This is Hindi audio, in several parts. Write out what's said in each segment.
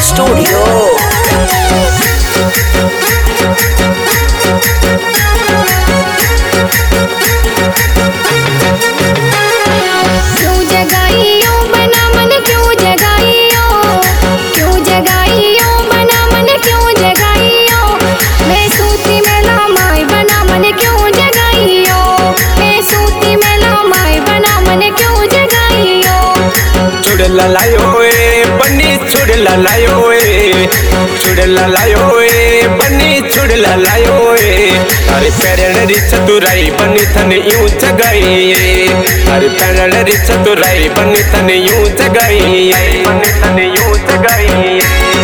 स्टूडियो। लायो बनी छुड़ लायो छुड़ लायो बनी छुड़ लायो अरे पैरण री चतुराई बनी थने यूं जगाई अरे पैरण री चतुराई बनी थने यूं जगाई बनी थने यूं जगाई।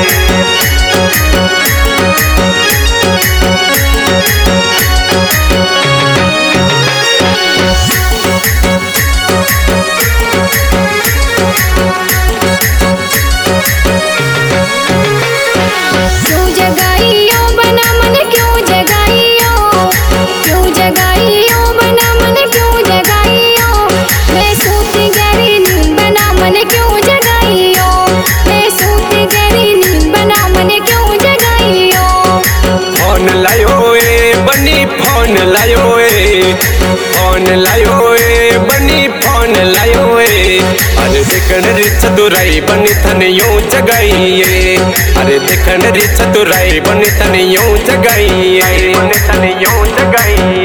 फोन लायो बनी फोन लायो अरे देखन री चतुराई बनी थने यूं जगाई अरे देखन री चतुराई बनी थने यूं जगाई बनी थने यूं जगाई।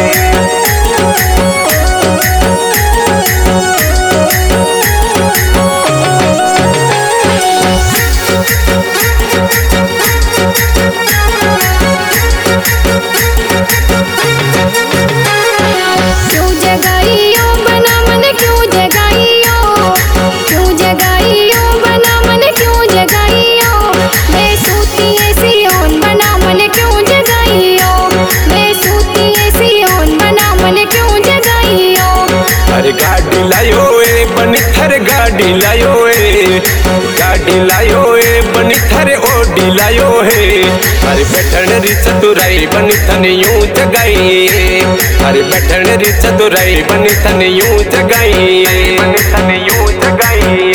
गाड़ी लायो बनी थर गाड़ी लायो गाड़ी लायो बनी थर ओडी लायो है अरे बैठन री चतुराई बनी थने यूं जगाई अरे बैठन री चतुराई बनी थने यूं जगाई बनी थने यूं जगाई।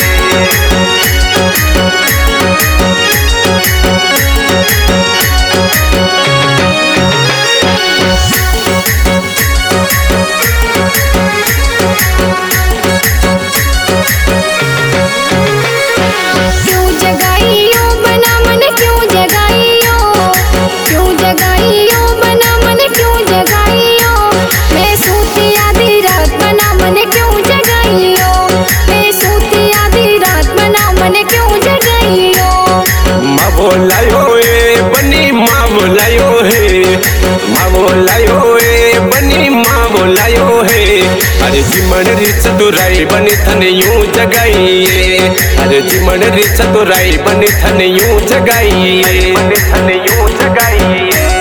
बनी माँ बोलायो बनी माँ बोलायो अरे जिमन री चतुराई बनी थने यूं जगाई अरे जिमन री चतुराई बनी थने यूं जगाई बनी थने यूं जगाई।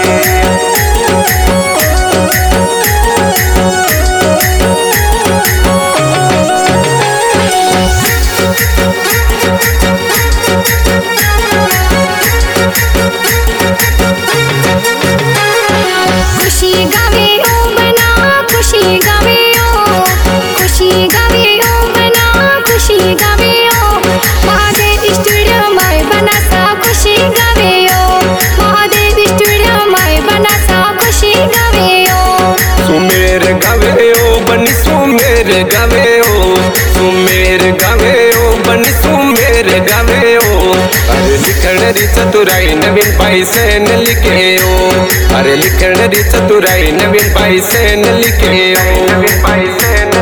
अरे लिखण री चतुराई नवीन भाई से न लिखे अरे लिखण री चतुराई नवीन भाई से न लिखे नवीन भाई से